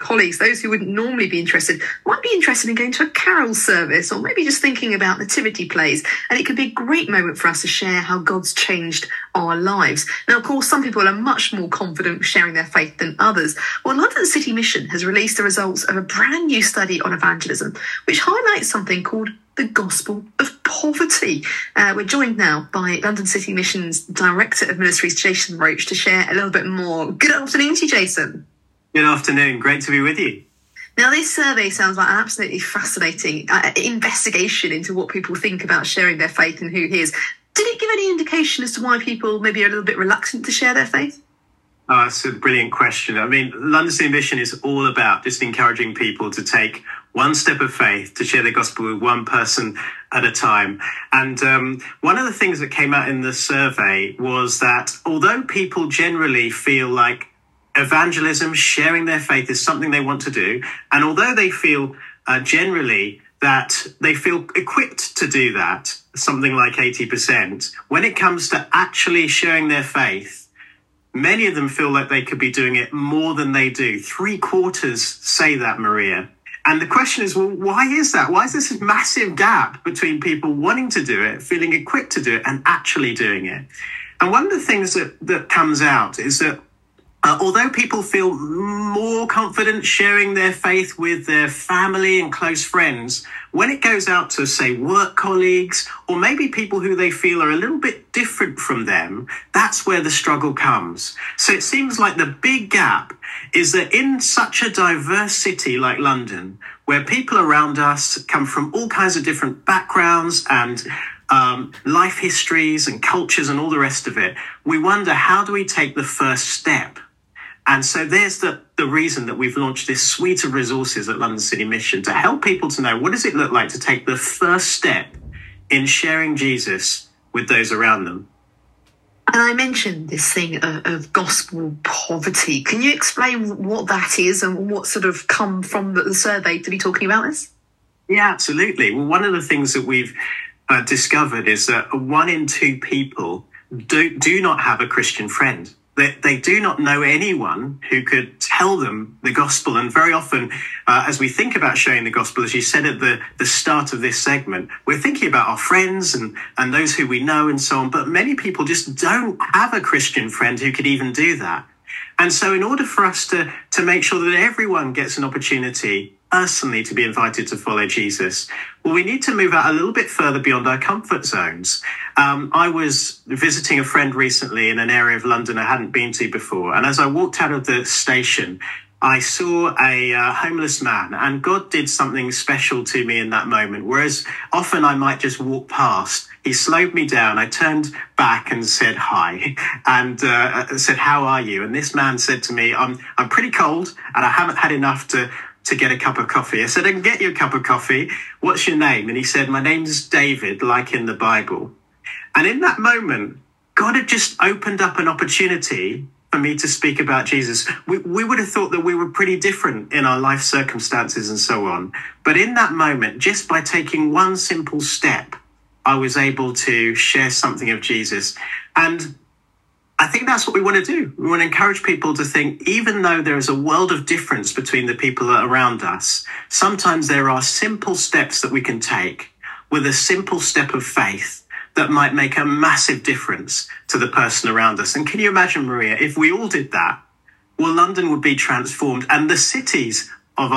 colleagues, those who wouldn't normally be interested, might be interested in going to a carol service or maybe just thinking about nativity plays. And it could be a great moment for us to share how God's changed our lives. Now, of course, some people are much more confident sharing their faith than others. Well, London City Mission has released the results of a brand new study on evangelism, which highlights something called the gospel of poverty. We're joined now by London City Mission's Director of Ministries, Jason Roach, to share a little bit more. Good afternoon to you, Jason. Good afternoon. Great to be with you. Now, this survey sounds like an absolutely fascinating investigation into what people think about sharing their faith and who hears. Did it give any indication as to why people maybe are a little bit reluctant to share their faith? Oh, that's a brilliant question. I mean, London City Mission is all about just encouraging people to take one step of faith, to share the gospel with one person at a time. And one of the things that came out in the survey was that although people generally feel like evangelism, sharing their faith is something they want to do, and although they feel generally that they feel equipped to do that, something like 80%, when it comes to actually sharing their faith, many of them feel like they could be doing it more than they do. 3/4 say that, Maria. And the question is, well, why is that? Why is this massive gap between people wanting to do it, feeling equipped to do it, and actually doing it? And one of the things that comes out is that although people feel more confident sharing their faith with their family and close friends, when it goes out to, say, work colleagues, or maybe people who they feel are a little bit different from them, that's where the struggle comes. So it seems like the big gap is that in such a diverse city like London, where people around us come from all kinds of different backgrounds and life histories and cultures and all the rest of it, we wonder, how do we take the first step? And so there's the reason that we've launched this suite of resources at London City Mission to help people to know, what does it look like to take the first step in sharing Jesus with those around them? And I mentioned this thing of gospel poverty. Can you explain what that is and what sort of come from the survey to be talking about this? Yeah, absolutely. Well, one of the things that we've discovered is that 1 in 2 people do not have a Christian friend. They do not know anyone who could tell them the gospel. And very often, as we think about sharing the gospel, as you said at the start of this segment, we're thinking about our friends and those who we know and so on. But many people just don't have a Christian friend who could even do that. And so in order for us to make sure that everyone gets an opportunity personally to be invited to follow Jesus, well, we need to move out a little bit further beyond our comfort zones. I was visiting a friend recently in an area of London I hadn't been to before. And as I walked out of the station, I saw a homeless man, and God did something special to me in that moment. Whereas often I might just walk past, he slowed me down. I turned back and said hi, and said, "How are you?" And this man said to me, I'm pretty cold and I haven't had enough to get a cup of coffee. I said, "I can get you a cup of coffee. What's your name?" And he said, "My name's David, like in the Bible." And in that moment, God had just opened up an opportunity for me to speak about Jesus. We would have thought that we were pretty different in our life circumstances and so on. But in that moment, just by taking one simple step, I was able to share something of Jesus. And I think that's what we want to do. We want to encourage people to think, even though there is a world of difference between the people around us, sometimes there are simple steps that we can take with a simple step of faith that might make a massive difference to the person around us. And can you imagine, Maria, if we all did that, well, London would be transformed and the cities of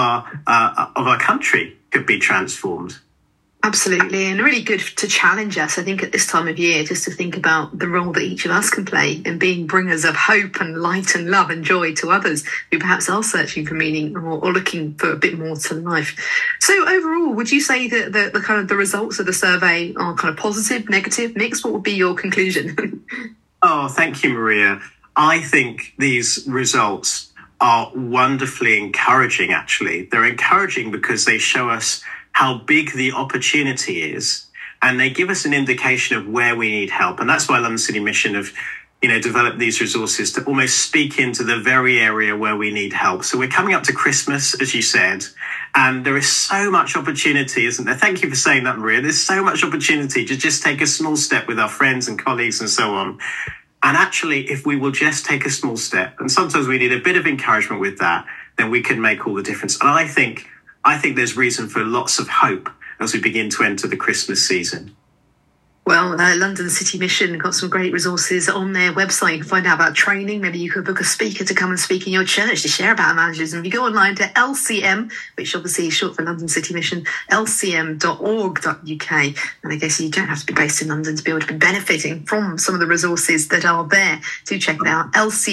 our country could be transformed. Absolutely, and really good to challenge us, I think, at this time of year, just to think about the role that each of us can play in being bringers of hope and light and love and joy to others who perhaps are searching for meaning or looking for a bit more to life. So overall, would you say that the kind of the results of the survey are kind of positive, negative, mixed? What would be your conclusion? Oh, thank you, Maria. I think these results are wonderfully encouraging, actually. They're encouraging because they show us how big the opportunity is, and they give us an indication of where we need help. And that's why London City Mission have, developed these resources to almost speak into the very area where we need help. So we're coming up to Christmas, as you said, and there is so much opportunity, isn't there? Thank you for saying that, Maria. There's so much opportunity to just take a small step with our friends and colleagues and so on. And actually, if we will just take a small step, and sometimes we need a bit of encouragement with that, then we can make all the difference. And I think there's reason for lots of hope as we begin to enter the Christmas season. Well, London City Mission got some great resources on their website. You can find out about training. Maybe you could book a speaker to come and speak in your church to share about evangelism. If you go online to LCM, which obviously is short for London City Mission, lcm.org.uk. And I guess you don't have to be based in London to be able to be benefiting from some of the resources that are there. Do check it out,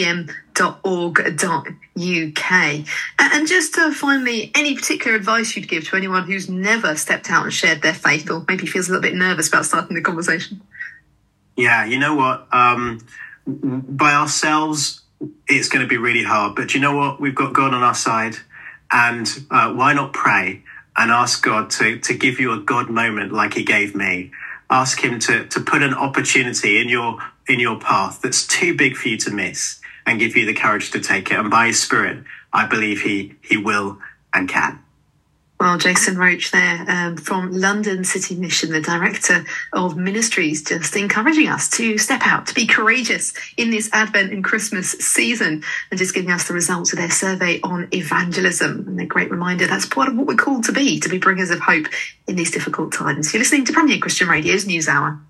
lcm.org.uk. And just finally, any particular advice you'd give to anyone who's never stepped out and shared their faith, or maybe feels a little bit nervous about starting the conversation? Yeah, you know what? By ourselves, it's going to be really hard. But you know what? We've got God on our side. And why not pray and ask God to give you a God moment like he gave me? Ask him to put an opportunity in your path that's too big for you to miss, and give you the courage to take it. And by his Spirit, I believe he will and can. Well, Jason Roach there from London City Mission, the Director of Ministries, just encouraging us to step out, to be courageous in this Advent and Christmas season, and just giving us the results of their survey on evangelism. And a great reminder, that's part of what we're called to be bringers of hope in these difficult times. You're listening to Premier Christian Radio's News Hour.